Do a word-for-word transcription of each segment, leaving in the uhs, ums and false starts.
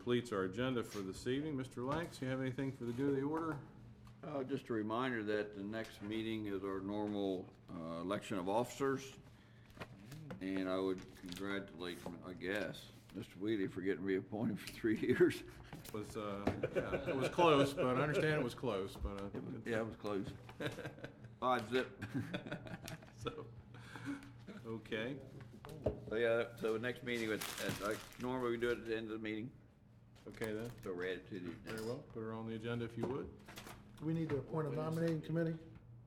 completes our agenda for this evening. Mister Lanks, you have anything for the good of the order? Uh, just a reminder that the next meeting is our normal, uh, election of officers. And I would congratulate, I guess, Mister Wheatley for getting reappointed for three years. It was, uh, yeah, it was close, but I understand it was close, but, uh, Yeah, it was close. Odd zip. so, okay. So, yeah, so the next meeting, at, at, like, normally we do it at the end of the meeting, Okay then, so we're added to the. very well. Put her on the agenda if you would. Do we need to appoint a nominating committee?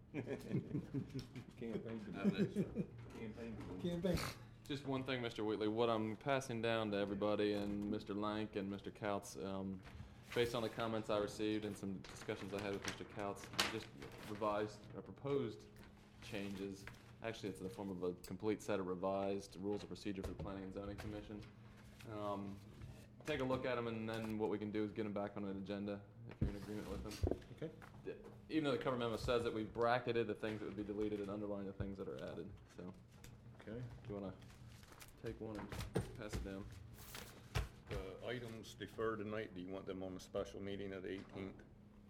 Campaign. Just one thing, Mister Wheatley, what I'm passing down to everybody and Mister Lank and Mister Couts, um, based on the comments I received and some discussions I had with Mister Couts, just revised or proposed changes. Actually, it's in the form of a complete set of revised rules of procedure for the Planning and Zoning Commission. Um, take a look at them, and then what we can do is get them back on an agenda if you're in agreement with them. Okay. Even though the cover memo says that we've bracketed the things that would be deleted and underlined the things that are added. So, Okay. do you want to take one and pass it down? The items deferred tonight, do you want them on the special meeting of the eighteenth?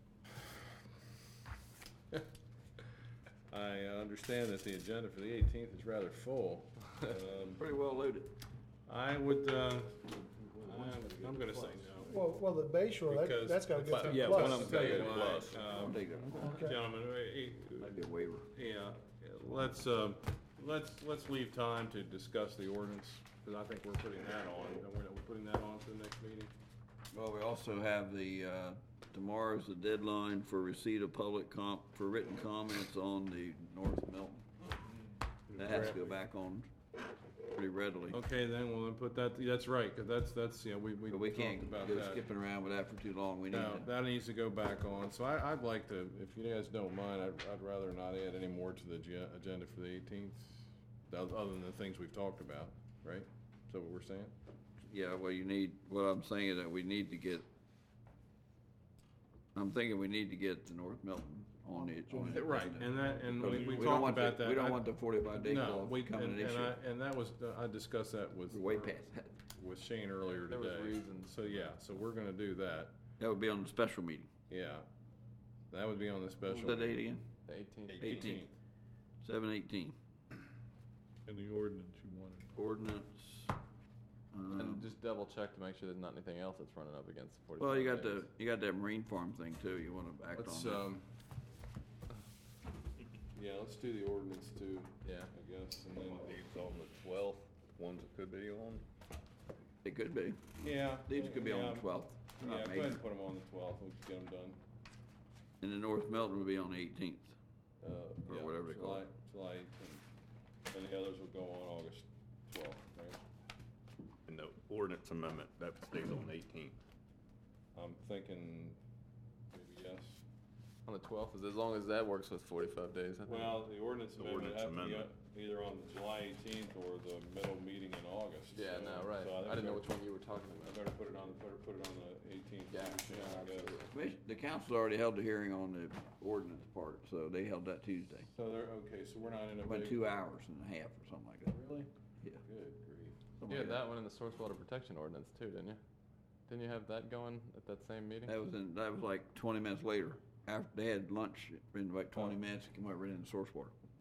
I uh, understand that the agenda for the eighteenth is rather full. Um, Pretty well loaded. I would, uh, I'm, I'm gonna say no. Well, well, the Bay Shore, that, Because- that's got to get but- to yeah, plus. one of them Tell you got a why, plus. I'll um, take that one. Okay. Gentlemen, eh, Might be a waiver. yeah, let's, um, let's, let's leave time to discuss the ordinance, because I think we're putting that on, and we're, we're putting that on to the next meeting. Well, we also have the, uh, tomorrow's the deadline for receipt of public comp, for written comments on the North Milton. That has to go back on pretty readily. Okay, then, we'll then put that, that's right, because that's, that's, you know, we, we But we talked can't about go that. skipping around with that for too long. We need No, to. that needs to go back on, so I, I'd like to, if you guys don't mind, I'd, I'd rather not add any more to the ag- agenda for the eighteenth, other than the things we've talked about, right? Is that what we're saying? Yeah, well, you need, what I'm saying is that we need to get, I'm thinking we need to get the North Milton on the. on the Right, agenda. and that, and Because we, we don't talked want the- about that. We don't I- want the forty-five day No, clause we, coming and, an and I, issue. and that was, I discussed that with. We're way past that. With Shane earlier There was today. reasons. So, yeah, so we're gonna do that, That would be on the special meeting. yeah. That would be on the What's special. that date again? The eighteenth. eighteenth. Seven eighteen. In the ordinance you wanted. Ordinance. And um, just double check to make sure there's not anything else that's running up against the forty-five Well, you got days. the, you got that marine farm thing too. You want to act Let's, on that. um, yeah, let's do the ordinance too. Yeah. I guess, and then. These on the twelfth, ones that could be on. It could be. Yeah. These could be on the yeah. twelfth. Yeah, go ahead and put them on the twelfth, we'll get them done. And the North Milton will be on the eighteenth. Uh, Or yeah, whatever they call July, it. July eighteenth. And the others will go on August twelfth, right? And the ordinance amendment, that stays on the eighteenth. I'm thinking, maybe yes. On the twelfth, as long as that works with forty-five days. I think. Well, the ordinance The amendment ordinance have to be amendment. uh, either on July eighteenth or the middle meeting in August. Yeah, so- no, right. so I think didn't know we which one you were talking I about. better put it on, better put it on the eighteenth. Yeah, yeah, absolutely. The council already held the hearing on the ordinance part, so they held that Tuesday. So they're, okay, so we're not in a About big. two hours and a half or something like that. Really? Yeah. Good grief. something You had like that one in the source water protection ordinance too, didn't you? Didn't you have that going at that same meeting? That was in, that was like twenty minutes later. After they had lunch, in like twenty Oh. minutes, it went right into source water. Yeah.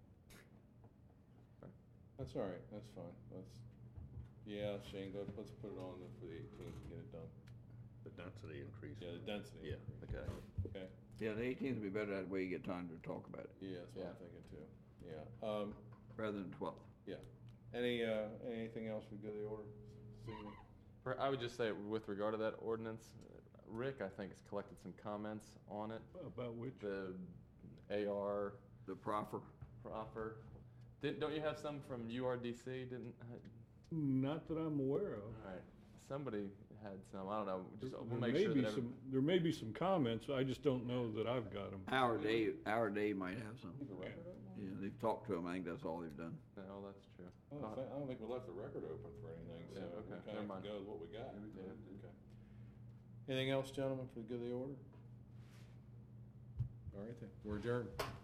That's all right, that's fine, let's, yeah, Shane, go, let's put it on for the eighteenth and get it done. The density increase. Yeah, the density. Yeah. increase. Okay, Yeah, the eighteenth would be better, that way you get time to talk about it, yeah, that's what I'm Yeah. thinking too, yeah, um, rather than twelfth. yeah. Any, uh, anything else we go to the order this evening? For- I would just say, with regard to that ordinance, uh, Rick, I think, has collected some comments on it. About which? The A R The proffer, proffer. Did, don't you have some from U R D C? Didn't? uh, Not that I'm aware of. All right. Somebody had some. I don't know. Just we'll There make may sure be that. every- some, there may be some comments, I just don't know that I've got them. our day, our day might have some. Leave the record open? Yeah, they've talked to them, I think that's all they've done. No, that's true. I don't think, I don't think we left the record open for anything, so Yeah, we okay, kind never of mind. go with what we got. Yeah, we did. Okay. Anything else, gentlemen, for the good of the order? All right then, we're adjourned.